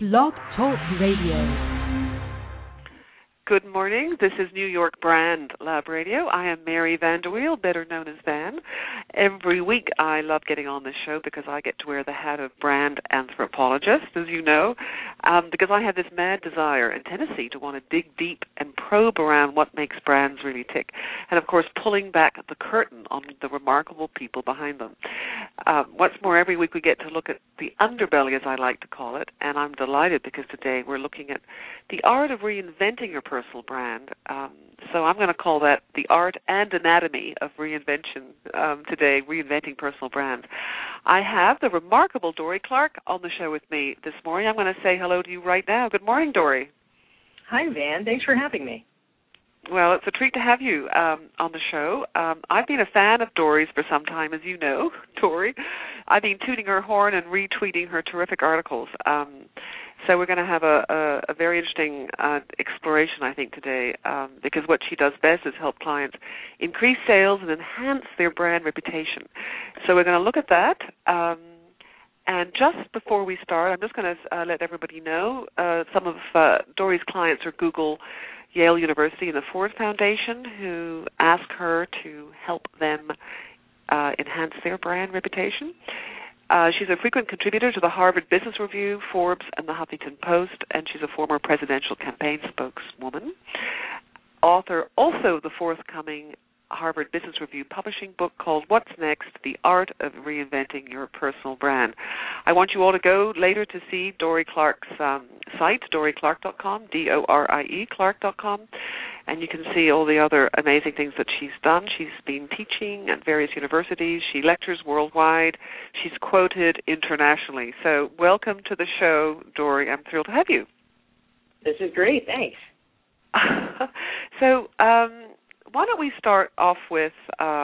Blog Talk Radio. Good morning. This is New York Brand Lab Radio. I am Mary Vanderweel, better known as Van. Every week I love getting on this show because I get to wear the hat of brand anthropologist, as you know, because I have this mad desire in Tennessee to want to dig deep and probe around what makes brands really tick, and of course pulling back the curtain on the remarkable people behind them. What's more, every week we get to look at the underbelly, as I like to call it, and I'm delighted because today we're looking at the art of reinventing your personal brand. So I'm going to call that the art and anatomy of reinvention today, reinventing personal brands. I have the remarkable Dorie Clark on the show with me this morning. I'm going to say hello to you right now. Good morning, Dorie. Hi, Van. Thanks for having me. Well, it's a treat to have you on the show. I've been a fan of Dorie's for some time, as you know, Dorie. I've been tooting her horn and retweeting her terrific articles. So we're going to have a very interesting exploration, I think, today, because what she does best is help clients increase sales and enhance their brand reputation. So we're going to look at that. And just before we start, I'm just going to let everybody know some of Dorie's clients are Google, Yale University, and the Ford Foundation, who ask her to help them enhance their brand reputation. She's a frequent contributor to the Harvard Business Review, Forbes, and the Huffington Post, and she's a former presidential campaign spokeswoman. Author also the forthcoming Harvard Business Review publishing book called What's Next? The Art of Reinventing Your Personal Brand. I want you all to go later to see Dorie Clark's site, dorieclark.com, D-O-R-I-E, Clark.com, and you can see all the other amazing things that she's done. She's been teaching at various universities. She lectures worldwide. She's quoted internationally. So welcome to the show, Dorie. I'm thrilled to have you. This is great. Thanks. So why don't we start off with,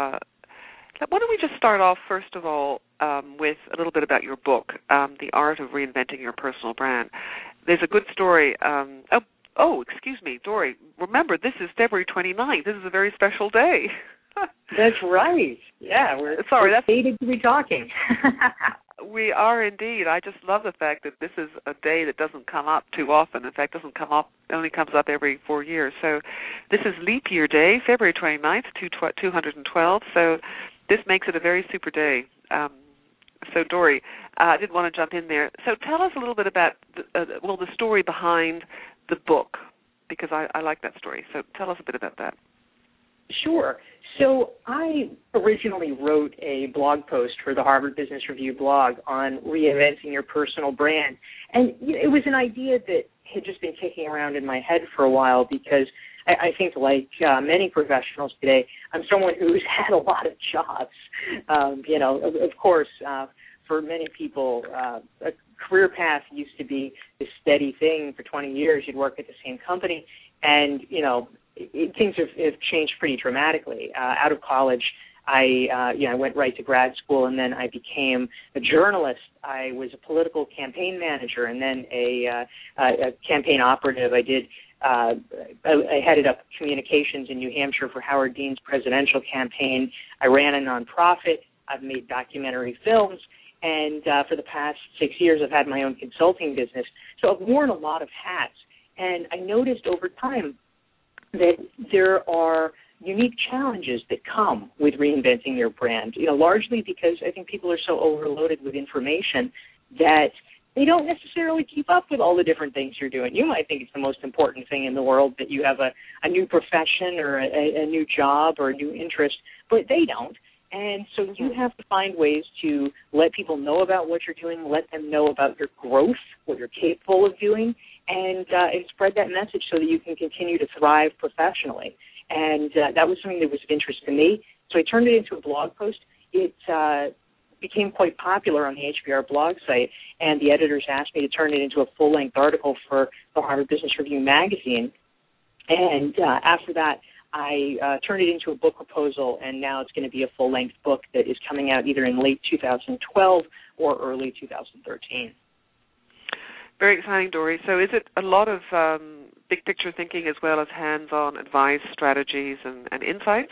first of all, with a little bit about your book, The Art of Reinventing Your Personal Brand. There's a good story. Excuse me, Dorie. Remember, this is February 29th. This is a very special day. That's right. Yeah, we're excited to be talking. We are indeed. I just love the fact that this is a day that doesn't come up too often. In fact, only comes up every 4 years. So this is Leap Year Day, February 29th, 212. So this makes it a very super day. So, Dorie, I did want to jump in there. So tell us a little bit about the story behind the book, because I like that story. So tell us a bit about that. Sure. So I originally wrote a blog post for the Harvard Business Review blog on reinventing your personal brand. And it was an idea that had just been kicking around in my head for a while because I think like many professionals today, I'm someone who's had a lot of jobs. Of course, for many people, a career path used to be this steady thing for 20 years. You'd work at the same company, and, things have changed pretty dramatically. Out of college, I went right to grad school, and then I became a journalist. I was a political campaign manager, and then a campaign operative. I headed up communications in New Hampshire for Howard Dean's presidential campaign. I ran a nonprofit. I've made documentary films. And for the past 6 years, I've had my own consulting business. So I've worn a lot of hats. And I noticed over time that there are unique challenges that come with reinventing your brand, largely because I think people are so overloaded with information that they don't necessarily keep up with all the different things you're doing. You might think it's the most important thing in the world that you have a new profession or a new job or a new interest, but they don't. And so you have to find ways to let people know about what you're doing, let them know about your growth, what you're capable of doing, and spread that message so that you can continue to thrive professionally. And that was something that was of interest to me. So I turned it into a blog post. It became quite popular on the HBR blog site, and the editors asked me to turn it into a full-length article for the Harvard Business Review magazine. And after that, I turned it into a book proposal, and now it's going to be a full-length book that is coming out either in late 2012 or early 2013. Very exciting, Dorie. So is it a lot of big picture thinking as well as hands-on advice, strategies, and insights?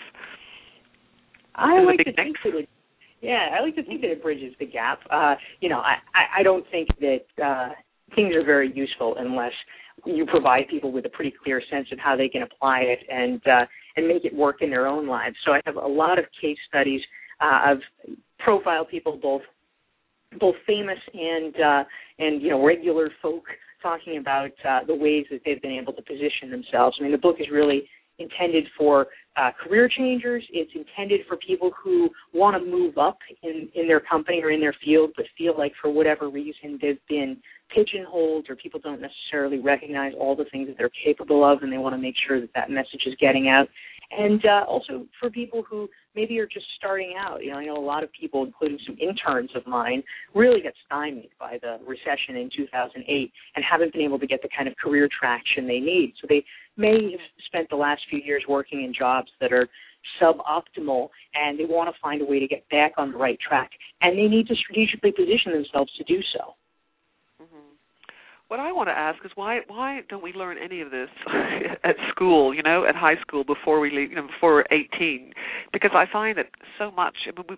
I like to think that it bridges the gap. I don't think that things are very useful unless you provide people with a pretty clear sense of how they can apply it and make it work in their own lives. So I have a lot of case studies of profile people, both famous and regular folk, talking about the ways that they've been able to position themselves. I mean, the book is really intended for career changers. It's intended for people who want to move up in their company or in their field, but feel like for whatever reason they've been pigeonholed, or people don't necessarily recognize all the things that they're capable of, and they want to make sure that message is getting out. And also for people who maybe are just starting out. I know a lot of people, including some interns of mine, really got stymied by the recession in 2008 and haven't been able to get the kind of career traction they need. So they may have spent the last few years working in jobs that are suboptimal, and they want to find a way to get back on the right track. And they need to strategically position themselves to do so. What I want to ask is why don't we learn any of this at school, at high school before we leave, before we're 18? Because I find that so much,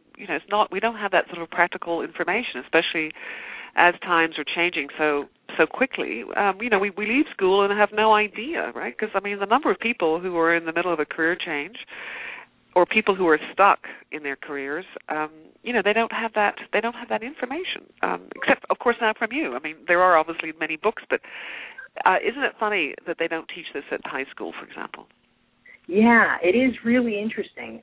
we don't have that sort of practical information, especially as times are changing so quickly. We leave school and have no idea, right? Because the number of people who are in the middle of a career change, or people who are stuck in their careers, they don't have that. They don't have that information, except, of course, now from you. There are obviously many books, but isn't it funny that they don't teach this at high school, for example? Yeah, it is really interesting.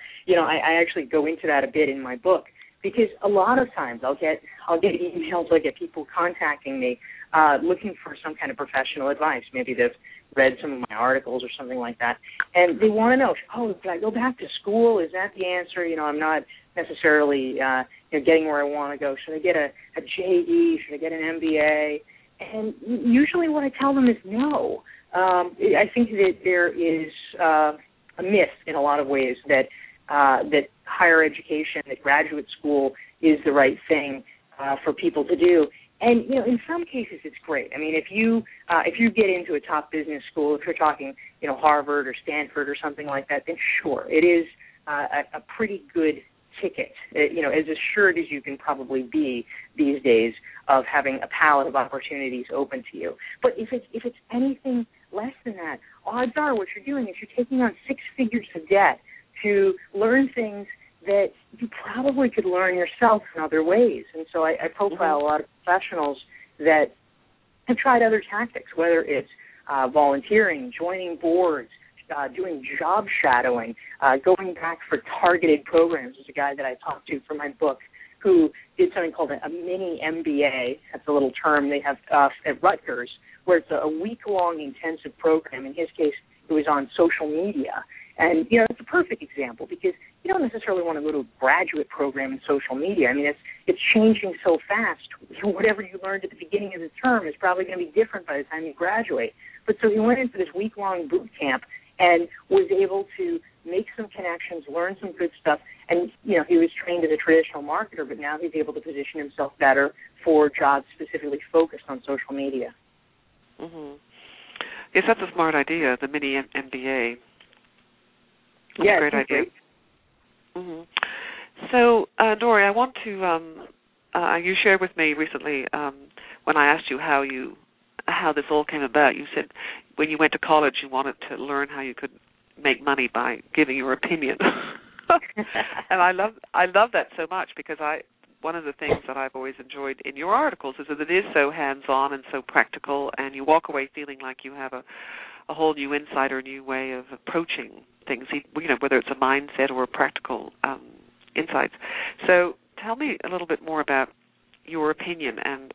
I actually go into that a bit in my book, because a lot of times I'll get emails, I'll get people contacting me looking for some kind of professional advice. Maybe they've read some of my articles or something like that, and they want to know, should I go back to school? Is that the answer? I'm not necessarily getting where I want to go. Should I get a JD? Should I get an MBA? And usually what I tell them is no. I think that there is a myth in a lot of ways that higher education, that graduate school is the right thing for people to do. And in some cases it's great. If you get into a top business school, if you're talking Harvard or Stanford or something like that, then sure, it is a pretty good ticket. As assured as you can probably be these days of having a palette of opportunities open to you. But if it's anything less than that, odds are what you're doing is you're taking on 6 figures of debt to learn things that you probably could learn yourself in other ways. And so I profile a lot of professionals that have tried other tactics, whether it's volunteering, joining boards, doing job shadowing, going back for targeted programs. There's a guy that I talked to for my book who did something called a mini MBA. That's a little term they have at Rutgers, where it's a week-long intensive program. In his case, it was on social media. And, it's a perfect example because you don't necessarily want to go to a graduate program in social media. It's changing so fast. Whatever you learned at the beginning of the term is probably going to be different by the time you graduate. But so he went into this week-long boot camp and was able to make some connections, learn some good stuff. And, he was trained as a traditional marketer, but now he's able to position himself better for jobs specifically focused on social media. Mm-hmm. Yes, that's a smart idea, the mini MBA. That's a great idea. Mm-hmm. So, Dory, I want to, you shared with me recently when I asked you how this all came about. You said when you went to college you wanted to learn how you could make money by giving your opinion. And I love that so much because one of the things that I've always enjoyed in your articles is that it is so hands-on and so practical, and you walk away feeling like you have a whole new insight or new way of approaching things, whether it's a mindset or a practical insights. So tell me a little bit more about your opinion and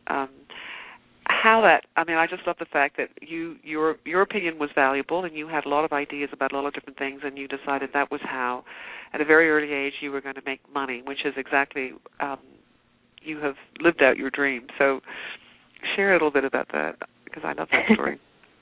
how that, I just love the fact that your opinion was valuable and you had a lot of ideas about a lot of different things, and you decided that was how, at a very early age, you were going to make money, which is exactly, you have lived out your dream. So share a little bit about that, because I love that story.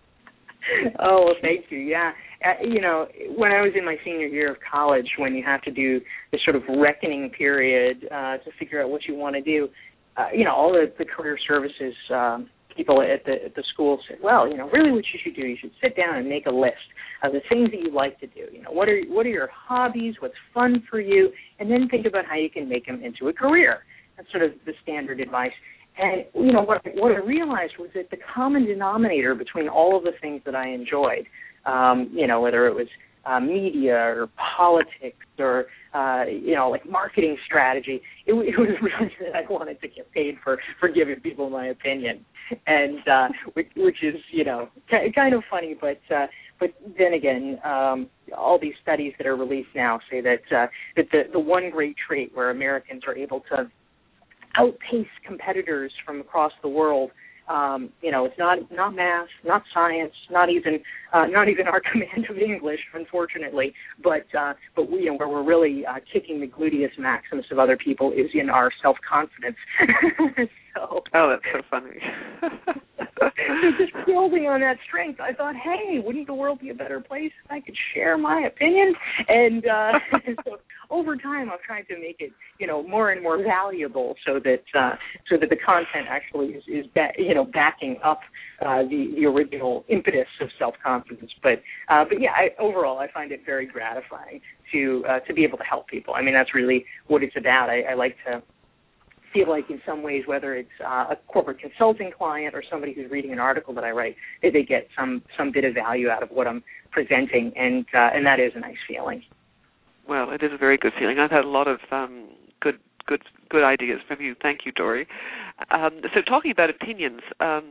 Oh, well, thank you. Yeah. When I was in my senior year of college, when you have to do this sort of reckoning period to figure out what you want to do, all the career services people at the school said, well, really what you should do, you should sit down and make a list of the things that you like to do. What are your hobbies, what's fun for you, and then think about how you can make them into a career. That's sort of the standard advice. And, you know, what I realized was that the common denominator between all of the things that I enjoyed, you know, whether it was media or politics or, you know, like marketing strategy, it was really that I wanted to get paid for giving people my opinion. And which is, you know, kind of funny, but then again, all these studies that are released now say that the one great trait where Americans are able to outpace competitors from across the world, you know, it's not math, not science, not even our command of English, unfortunately, but we, you know, where we're really kicking the gluteus maximus of other people is in our self-confidence. So, oh, that's so funny. So just building on that strength, I thought, hey, wouldn't the world be a better place if I could share my opinion? And so over time, I've tried to make it, you know, more and more valuable, so that the content actually is backing up the original impetus of self-confidence. But yeah, overall, I find it very gratifying to be able to help people. I mean, that's really what it's about. I like to feel like in some ways, whether it's a corporate consulting client or somebody who's reading an article that I write, that they get some bit of value out of what I'm presenting, and that is a nice feeling. Well, it is a very good feeling. I've had a lot of good ideas from you. Thank you, Dori. So talking about opinions,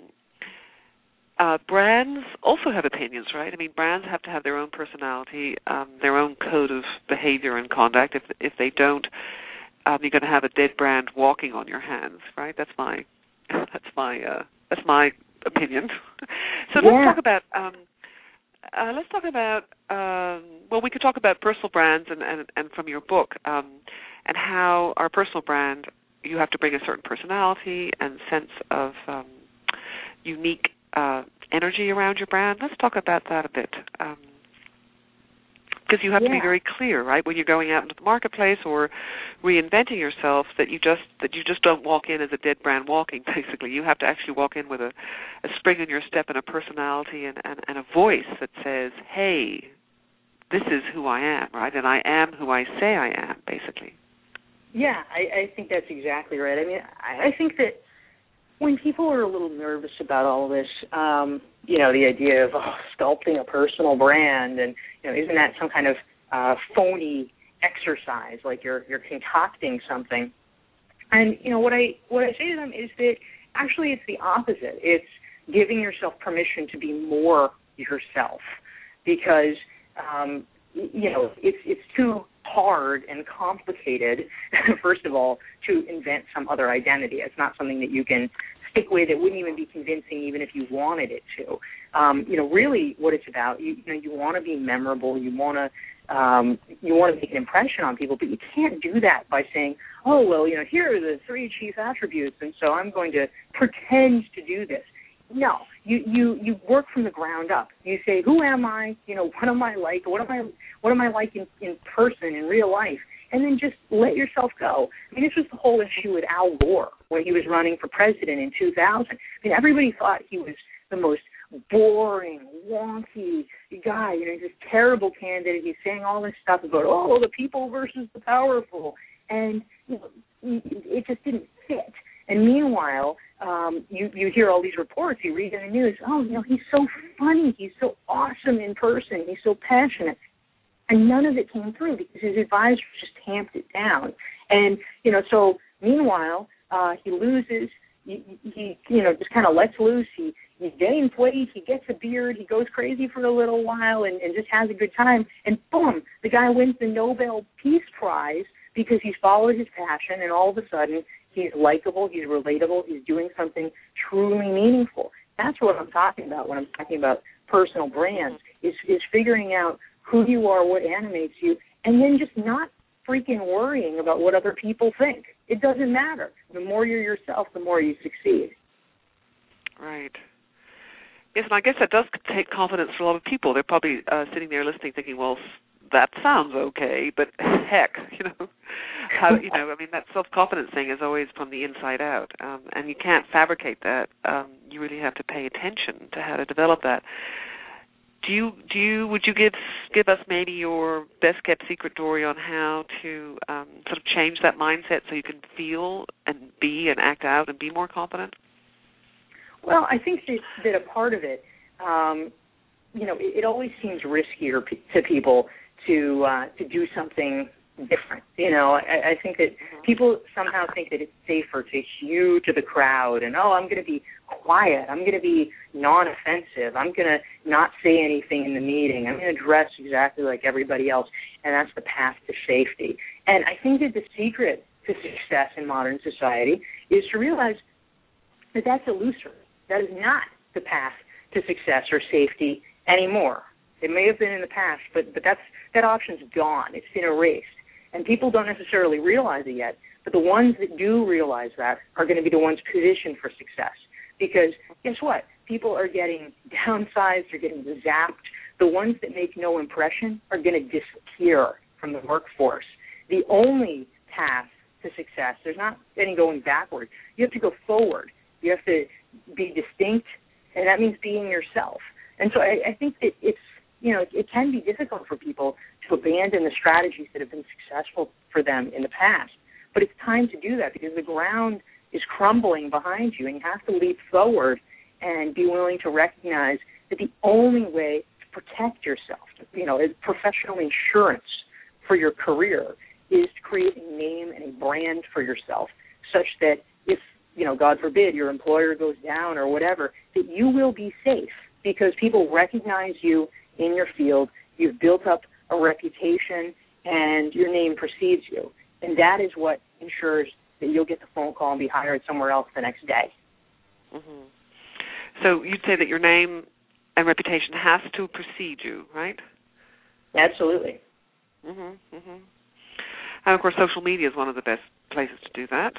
brands also have opinions, right? I mean, brands have to have their own personality, their own code of behavior and conduct. If they don't, you're going to have a dead brand walking on your hands, right? That's my opinion. So let's talk about well, we could talk about personal brands and from your book, and how our personal brand, you have to bring a certain personality and sense of unique energy around your brand. Let's talk about that a bit. Because you have to be very clear, right, when you're going out into the marketplace or reinventing yourself, that you just don't walk in as a dead brand walking. Basically, you have to actually walk in with a spring in your step and a personality and a voice that says, "Hey, this is who I am," right, and I am who I say I am, basically. Yeah, I think that's exactly right. I mean, I think that when people are a little nervous about all this, you know, the idea of sculpting a personal brand, and, you know, isn't that some kind of phony exercise, like you're concocting something? And, you know, what I say to them is that actually it's the opposite. It's giving yourself permission to be more yourself, because you know, it's too hard and complicated, first of all, to invent some other identity. It's not something that you can stick with. It wouldn't even be convincing even if you wanted it to. You know, really what it's about, you want to be memorable. You want to make an impression on people, but you can't do that by saying, oh, well, you know, here are the 3 chief attributes, and so I'm going to pretend to do this. No, you work from the ground up. You say, who am I? You know, what am I like? What am I like in person, in real life? And then just let yourself go. I mean, this was the whole issue with Al Gore when he was running for president in 2000. I mean, everybody thought he was the most boring, wonky guy, you know, this terrible candidate. He's saying all this stuff about, oh, the people versus the powerful. And, you know, it just didn't fit. And meanwhile, you hear all these reports, you read in the news, oh, you know, he's so funny, he's so awesome in person, he's so passionate. And none of it came through because his advisors just tamped it down. And, you know, so meanwhile, he loses, he you know, just kind of lets loose, he gains weight, he gets a beard, he goes crazy for a little while and just has a good time. And boom, the guy wins the Nobel Peace Prize because he's followed his passion, and all of a sudden he's likable, he's relatable, he's doing something truly meaningful. That's what I'm talking about when I'm talking about personal brands, is figuring out who you are, what animates you, and then just not freaking worrying about what other people think. It doesn't matter. The more you're yourself, the more you succeed. Right. Yes, and I guess that does take confidence for a lot of people. They're probably sitting there listening thinking, well, that sounds okay, but heck, you know, I mean, that self-confidence thing is always from the inside out, and you can't fabricate that. You really have to pay attention to how to develop that. would you give us maybe your best kept secret, Dory, on how to sort of change that mindset so you can feel and be and act out and be more confident? Well, I think that a part of it, it always seems riskier to people to do something different. I think that people somehow think that it's safer to hew to the crowd and, I'm going to be quiet, I'm going to be non-offensive, I'm going to not say anything in the meeting, I'm going to dress exactly like everybody else, and that's the path to safety. And I think that the secret to success in modern society is to realize that that's illusory. That is not the path to success or safety anymore. It may have been in the past, but that option's gone. It's been erased. And people don't necessarily realize it yet, but the ones that do realize that are going to be the ones positioned for success. Because guess what? People are getting downsized, they're getting zapped. The ones that make no impression are going to disappear from the workforce. The only path to success, there's not any going backward. You have to go forward. You have to be distinct, and that means being yourself. And so I think that it can be difficult for people to abandon the strategies that have been successful for them in the past. But it's time to do that because the ground is crumbling behind you, and you have to leap forward and be willing to recognize that the only way to protect yourself, professional insurance for your career, is to create a name and a brand for yourself such that if, God forbid, your employer goes down or whatever, that you will be safe because people recognize you in your field, you've built up a reputation, and your name precedes you. And that is what ensures that you'll get the phone call and be hired somewhere else the next day. Mm-hmm. So you'd say that your name and reputation has to precede you, right? Absolutely. Mm-hmm. Mm-hmm. And, of course, social media is one of the best places to do that.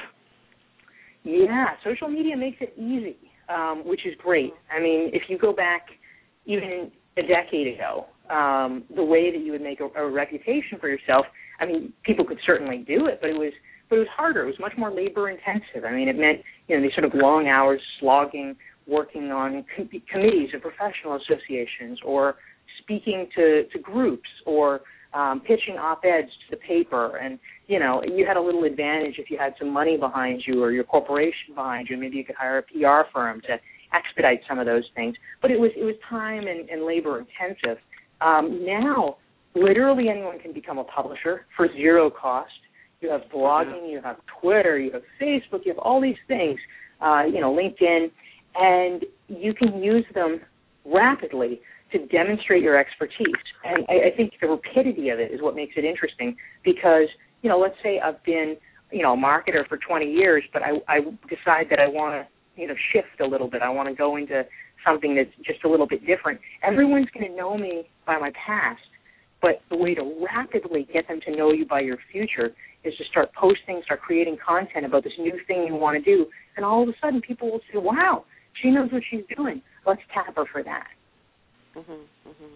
Yeah, social media makes it easy, which is great. I mean, if you go back even a decade ago, the way that you would make a reputation for yourself, I mean, people could certainly do it, but it was harder. It was much more labor intensive. I mean, it meant, these sort of long hours slogging, working on committees of professional associations or speaking to groups or pitching op-eds to the paper. And, you had a little advantage if you had some money behind you or your corporation behind you. Maybe you could hire a PR firm to expedite some of those things. But it was time and labor intensive. Now, literally anyone can become a publisher for zero cost. You have blogging, you have Twitter, you have Facebook, you have all these things, LinkedIn, and you can use them rapidly to demonstrate your expertise. And I think the rapidity of it is what makes it interesting because, let's say I've been, a marketer for 20 years, but I decide that I want to, shift a little bit. I want to go into something that's just a little bit different. Everyone's going to know me by my past, but the way to rapidly get them to know you by your future is to start posting, start creating content about this new thing you want to do, and all of a sudden people will say, wow, she knows what she's doing. Let's tap her for that. Mm-hmm, mm-hmm.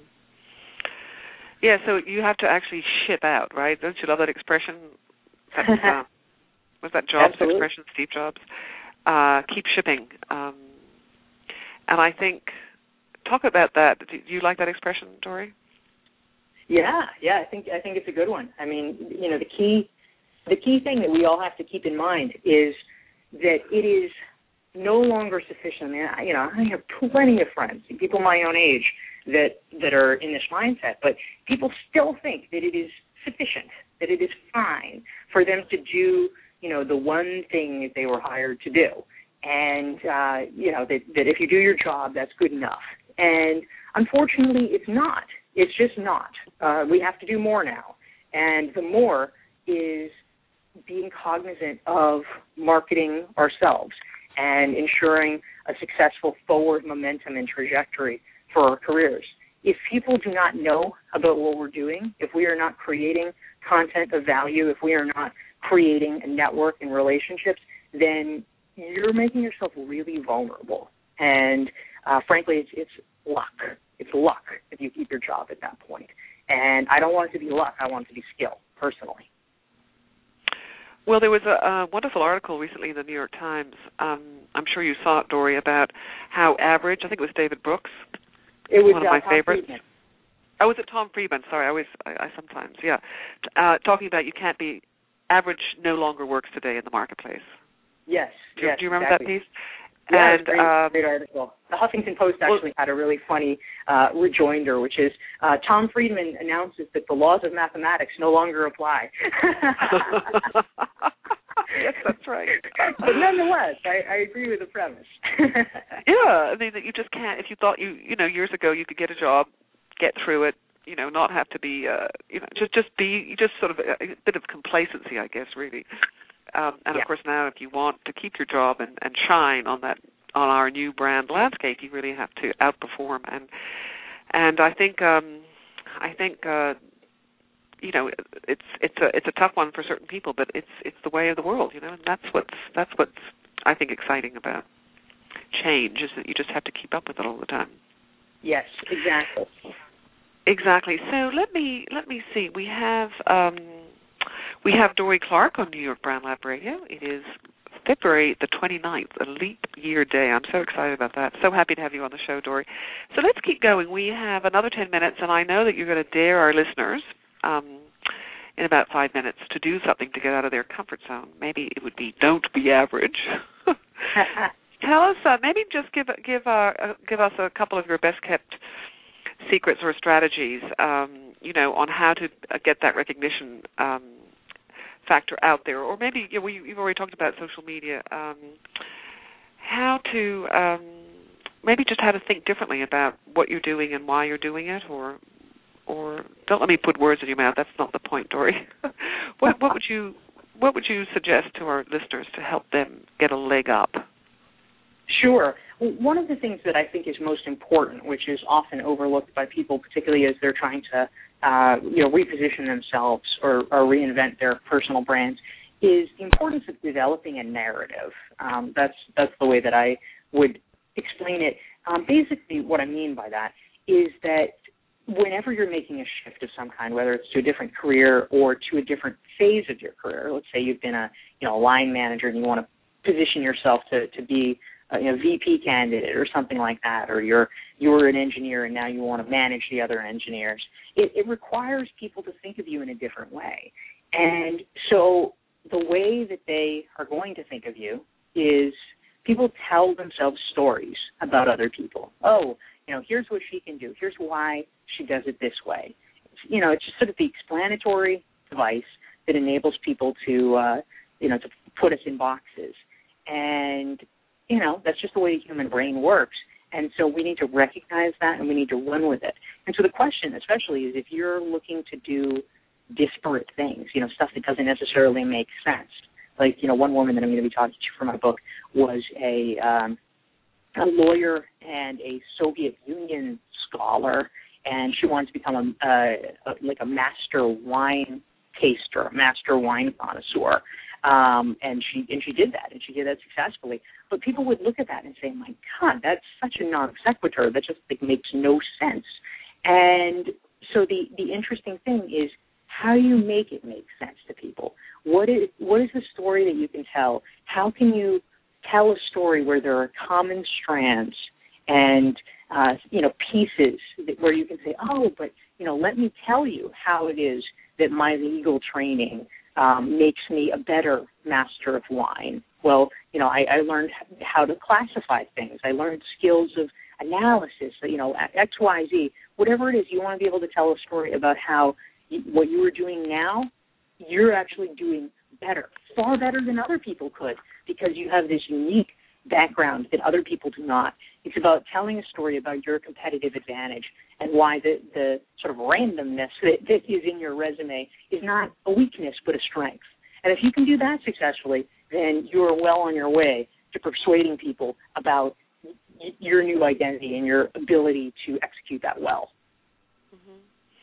Yeah, so you have to actually ship out, right? Don't you love that expression? Was that Jobs' expression, Steve Jobs? Keep shipping. And I think, talk about that. Do you like that expression, Dory? Yeah, I think it's a good one. I mean, the key thing that we all have to keep in mind is that it is no longer sufficient. I mean, I have plenty of friends, people my own age, that are in this mindset, but people still think that it is sufficient, that it is fine for them to do, the one thing that they were hired to do. And, that if you do your job, that's good enough. And unfortunately, it's not. It's just not. We have to do more now. And the more is being cognizant of marketing ourselves and ensuring a successful forward momentum and trajectory for our careers. If people do not know about what we're doing, if we are not creating content of value, if we are not creating a network and relationships, then you're making yourself really vulnerable. And frankly, it's luck. It's luck if you keep your job at that point. And I don't want it to be luck. I want it to be skill, personally. Well, there was a wonderful article recently in the New York Times. I'm sure you saw it, Dory, about how average, I think it was David Brooks, It was one of my Tom favorites. Friedman. Oh, was it Tom Friedman? Sorry, I sometimes, yeah. Talking about average no longer works today in the marketplace. Yes. Do you remember exactly. that piece? Yeah, and great article. The Huffington Post actually had a really funny rejoinder, which is Tom Friedman announces that the laws of mathematics no longer apply. Yes, that's right. But nonetheless, I agree with the premise. Yeah, I mean that you just can't. If you thought you years ago you could get a job, get through it, not have to be just sort of a bit of complacency, I guess, really. And of course now, if you want to keep your job and shine on our new brand landscape, you really have to outperform. And I think it's a tough one for certain people, but it's the way of the world, and that's what's I think exciting about change, is that you just have to keep up with it all the time. Yes, exactly. Exactly. So let me see. We have Dorie Clark on New York Brand Lab Radio. It is February the 29th, a leap year day. I'm so excited about that. So happy to have you on the show, Dorie. So let's keep going. We have another 10 minutes, and I know that you're going to dare our listeners in about 5 minutes to do something to get out of their comfort zone. Maybe it would be don't be average. Tell us, maybe just give us a couple of your best-kept secrets or strategies, on how to get that recognition factor out there, or maybe you've already talked about social media. How to maybe just how to think differently about what you're doing and why you're doing it, or don't let me put words in your mouth. That's not the point, Dorie. What would you suggest to our listeners to help them get a leg up? Sure. One of the things that I think is most important, which is often overlooked by people, particularly as they're trying to reposition themselves or reinvent their personal brands, is the importance of developing a narrative. That's the way that I would explain it. Basically, what I mean by that is that whenever you're making a shift of some kind, whether it's to a different career or to a different phase of your career, let's say you've been a line manager and you want to position yourself to be a VP candidate or something like that, or you're an engineer and now you want to manage the other engineers. It requires people to think of you in a different way. And so the way that they are going to think of you is people tell themselves stories about other people. Oh, here's what she can do. Here's why she does it this way. It's just sort of the explanatory device that enables people to put us in boxes. And that's just the way the human brain works. And so we need to recognize that and we need to run with it. And so the question especially is if you're looking to do disparate things, stuff that doesn't necessarily make sense. Like, one woman that I'm going to be talking to for my book was a lawyer and a Soviet Union scholar, and she wanted to become a master wine taster, a master wine connoisseur. And she did that, and she did that successfully. But people would look at that and say, my God, that's such a non sequitur. That just makes no sense. And so the interesting thing is how you make it make sense to people. What is the story that you can tell? How can you tell a story where there are common strands and pieces where you can say, oh, but let me tell you how it is that my legal training makes me a better master of wine. Well, I learned how to classify things. I learned skills of analysis, X, Y, Z, whatever it is. You want to be able to tell a story about how what you are doing now, you're actually doing better, far better than other people could, because you have this unique background that other people do not. It's about telling a story about your competitive advantage and why the sort of randomness that is in your resume is not a weakness but a strength. And if you can do that successfully, then you're well on your way to persuading people about your new identity and your ability to execute that well. Mm-hmm.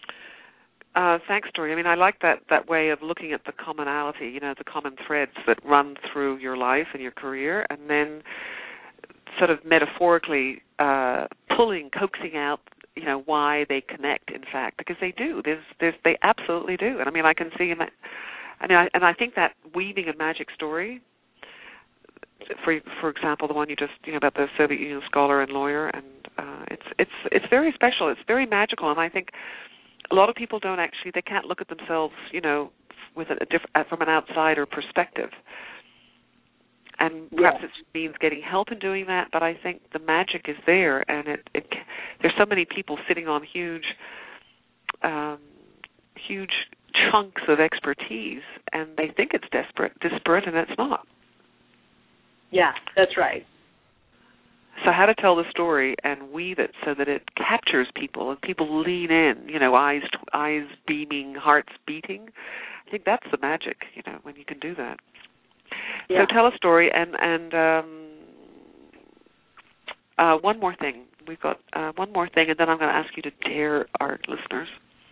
Thanks, Dorie. I mean, I like that way of looking at the commonality, the common threads that run through your life and your career, and then sort of metaphorically coaxing out, why they connect, in fact, because they do. They absolutely do. And I mean, I can see in that. And I think that weaving a magic story, for example, the one you just, about the Soviet Union scholar and lawyer, and it's very special. It's very magical, and I think a lot of people they can't look at themselves, with from an outsider perspective. And perhaps it means getting help in doing that, but I think the magic is there, and there's so many people sitting on huge chunks of expertise, and they think it's disparate, and it's not. Yeah, that's right. So how to tell the story and weave it so that it captures people and people lean in, eyes beaming, hearts beating. I think that's the magic, when you can do that. Yeah. So tell a story, and one more thing. We've got one more thing, and then I'm going to ask you to dare our listeners.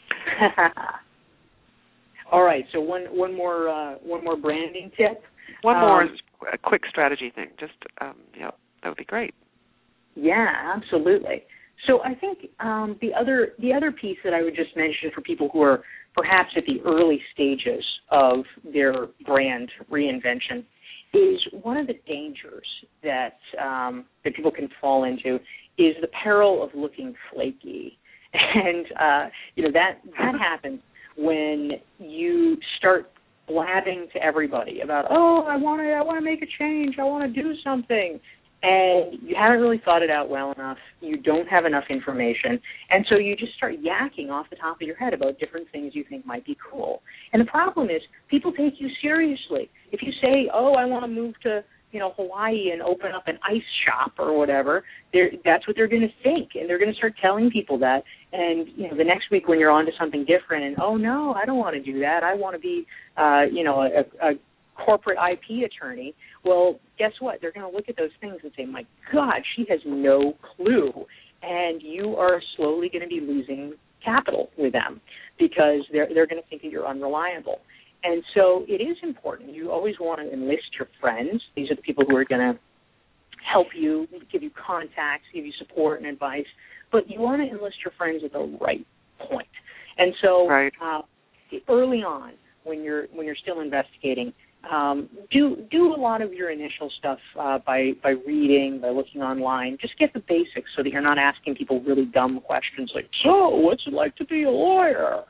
All right. So one more branding tip. One more a quick strategy thing. Just that would be great. Yeah, absolutely. So I think the other piece that I would just mention for people who are perhaps at the early stages of their brand reinvention is one of the dangers that people can fall into is the peril of looking flaky, and that happens when you start blabbing to everybody about, I want to make a change, I want to do something. And you haven't really thought it out well enough. You don't have enough information. And so you just start yakking off the top of your head about different things you think might be cool. And the problem is people take you seriously. If you say, I want to move to, Hawaii and open up an ice shop or whatever, that's what they're going to think. And they're going to start telling people that. And, the next week when you're on to something different and, no, I don't want to do that. I want to be, a corporate IP attorney. Well, guess what? They're going to look at those things and say, my God, she has no clue. And you are slowly going to be losing capital with them because they're going to think that you're unreliable. And so it is important. You always want to enlist your friends. These are the people who are going to help you, give you contacts, give you support and advice. But you want to enlist your friends at the right point. And so early on, when you're still investigating, do a lot of your initial stuff by reading, by looking online. Just get the basics so that you're not asking people really dumb questions like, so what's it like to be a lawyer?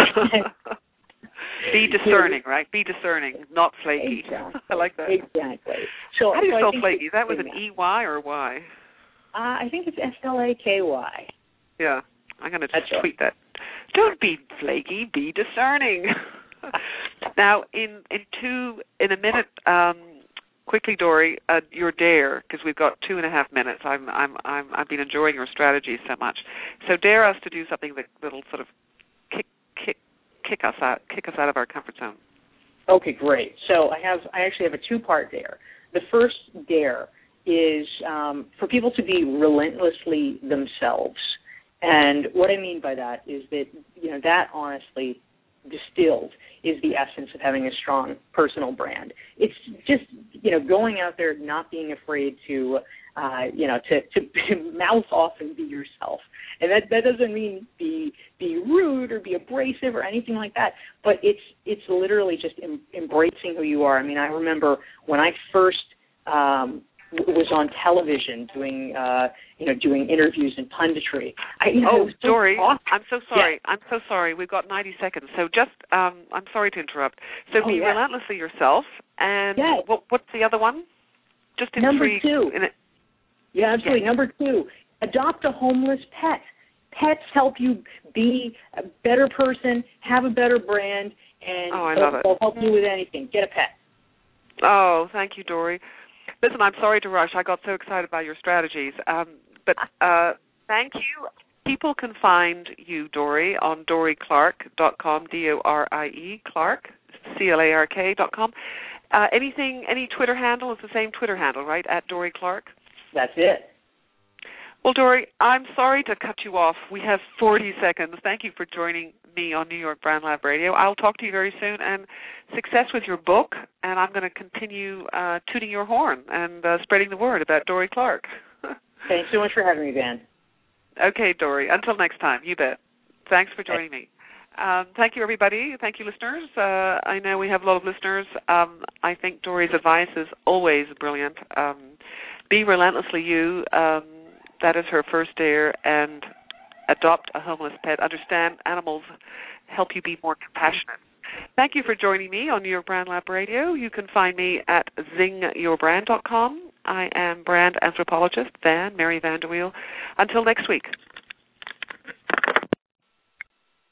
Be discerning, right? Be discerning, not flaky. Exactly. I like that. Exactly. So how do you spell flaky? Is that with an E-Y or Y? I think it's FLAKY. Yeah, I'm going to tweet that. Don't be flaky, be discerning. Now, in a minute, quickly, Dory, your dare, because we've got 2.5 minutes. I've been enjoying your strategies so much. So dare us to do something that'll sort of kick us out of our comfort zone. Okay, great. So I actually have a 2-part dare. The first dare is for people to be relentlessly themselves, and what I mean by that is that that honestly distilled is the essence of having a strong personal brand. It's just, going out there, not being afraid to mouth off and be yourself. And that doesn't mean be rude or be abrasive or anything like that, but it's literally just embracing who you are. I mean, I remember when I first was on television doing interviews and punditry. Dory, awesome. I'm so sorry. Yeah. I'm so sorry. We've got 90 seconds. So just, I'm sorry to interrupt. So be relentlessly yourself. And what's the other one? Just intrigue. Number 2. Yeah, absolutely. Yeah. Number 2, adopt a homeless pet. Pets help you be a better person, have a better brand, and they'll help you with anything. Get a pet. Oh, thank you, Dory. Listen, I'm sorry to rush. I got so excited by your strategies. But thank you. People can find you, Dory, on DoryClark.com, DORIE, Clark, CLARK.com. Any Twitter handle? It's the same Twitter handle, right, at Dory Clark? That's it. Well, Dory, I'm sorry to cut you off. We have 40 seconds. Thank you for joining me on New York Brand Lab Radio. I'll talk to you very soon, and success with your book, and I'm going to continue tooting your horn and spreading the word about Dory Clark. Thanks so much for having me, Van. Okay, Dory. Until next time. You bet. Thanks for joining me. Thank you, everybody. Thank you, listeners. I know we have a lot of listeners. I think Dory's advice is always brilliant. Be relentlessly you. that is her first dare, and adopt a homeless pet. Understand animals help you be more compassionate. Thank you for joining me on Your Brand Lab Radio. You can find me at zingyourbrand.com. I am brand anthropologist Mary Vanderweel. Until next week.